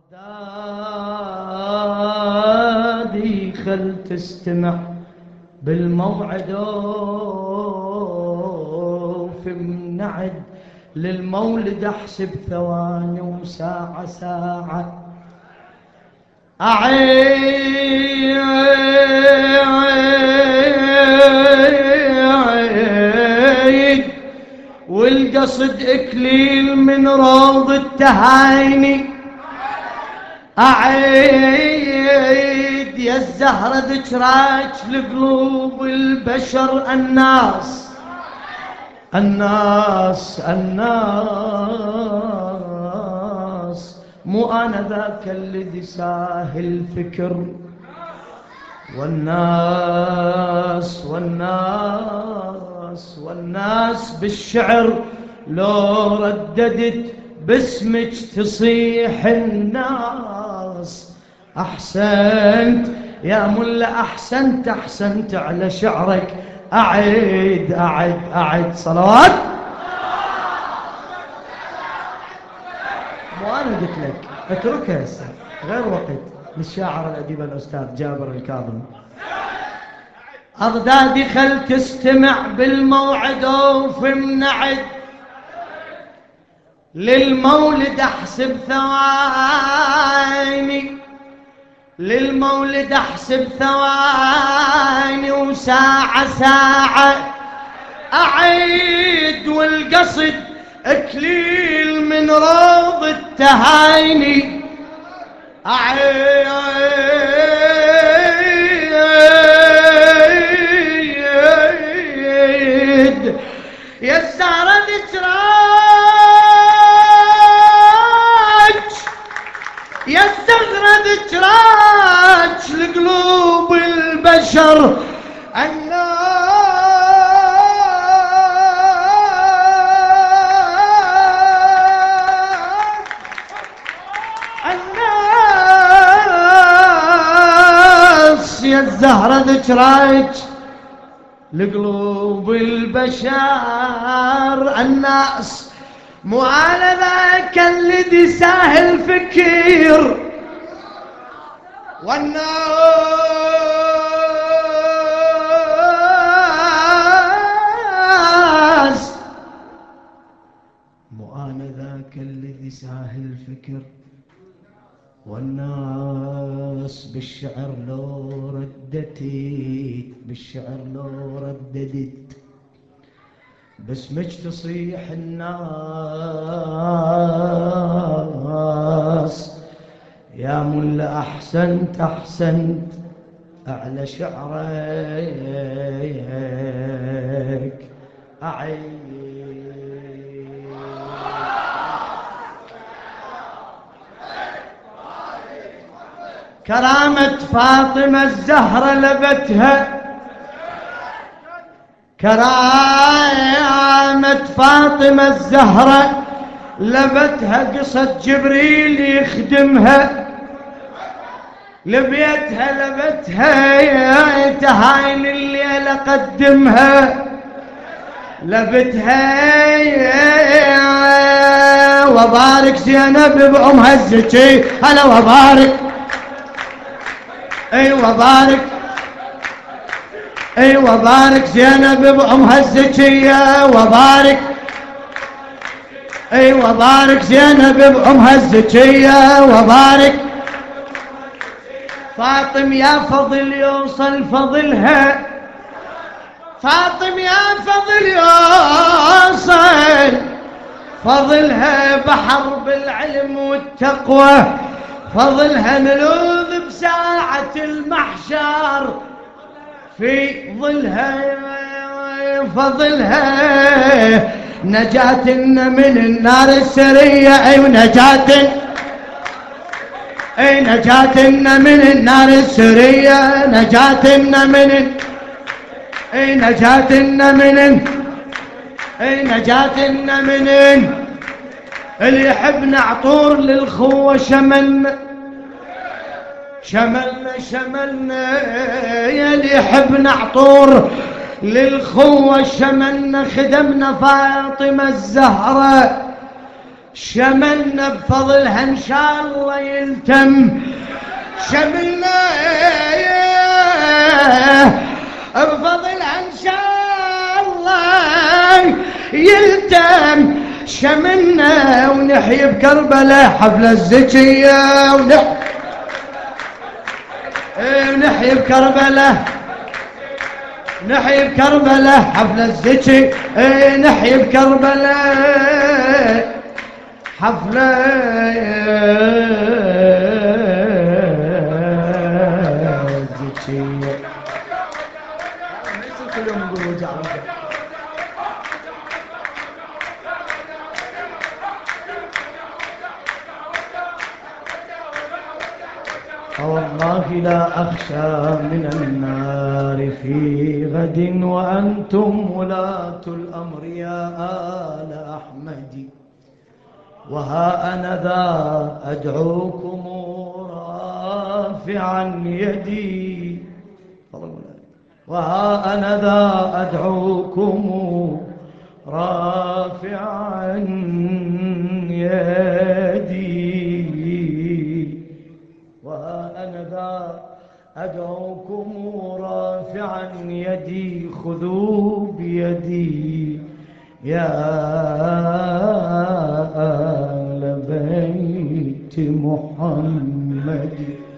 أغدادي خل تستمع بالموعد في منعد للمولد احسب ثواني وساعة ساعة أعيد والقصد إكليل من روض التهايني أعيد يا الزهرة ذكراك لقلوب البشر الناس الناس الناس مو أنا ذاك الذي ساهل فكر والناس والناس والناس بالشعر لو رددت باسمك تصيح الناس أحسنت يا ملا أحسنت أحسنت على شعرك أعد أعد أعد صلوات وأنا قلت لك اتركها هسه غير وقت للشاعر الأديب الأستاذ جابر الكاظم. أغدادي خل تستمع بالموعد وفي منعد للمولد احسب ثواني للمولد احسب ثواني وساعة ساعة أعيد والقصد اكليل من روض التهايني أعيد يا الزهرة ذكراك يا الزهرة ذكراك لقلوب البشر الناس يا الزهرة ذكراك لقلوب البشر الناس مو على ذاك الذي ساهل فكر والناس مو أنا ذاك الذي ساهل فكر والناس بالشعر لو ردتت بالشعر لو رددت باسمك تصيح الناس يا ملا أحسنت أحسنت أعلى شعرك أعيد كرامة فاطمة الزهرة لبتها كرامة فاطمة الزهرة لبتها قصة جبريل يخدمها لبيتها لبتها تهاين الليلة قدمها لبتها وبارك زينب بأمها الزكي هلا وبارك ايوه بارك ايوه بارك زينب بأمها الزكية وبارك ايوه بارك زينب بأمها الزكية وبارك فاطم يا فضل يوصل فضلها فاطم يا فضل يوصل فضلها بحر بالعلم والتقوى فضلها نلوذ بساعة المحشر في ظلها فضلها نجاتنا من النار السرية أي نجاتنا من النار السرية نجاتنا من نجاتنا من اللي يحبنا عطور للخوة شملنا يا اللي يحبنا عطور للخوة شملنا خدمنا فاطمة الزهرة شملنا بفضلها إن شاء الله يلتم، شملنا بفضلها إن شاء الله يلتم، شملنا ونحيي بكربلاء حفلة الزكية، ونحيي بكربلاء، نحيي بكربلاء حفلة الزكي، نحيي بكربلاء حفلة الزكية. كل يوم نقول وجع وجع. فوالله لا أخشى من النار في غد وأنتم ولاة الأمر يا آل أحمد، وها أنا ذا أدعوكم رافعا يدي، وها أنا ذا أدعوكم رافعا يدي، وها أنا ذا أدعوكم رافعا يدي، خذوا بيدي يا آل بيت محمد.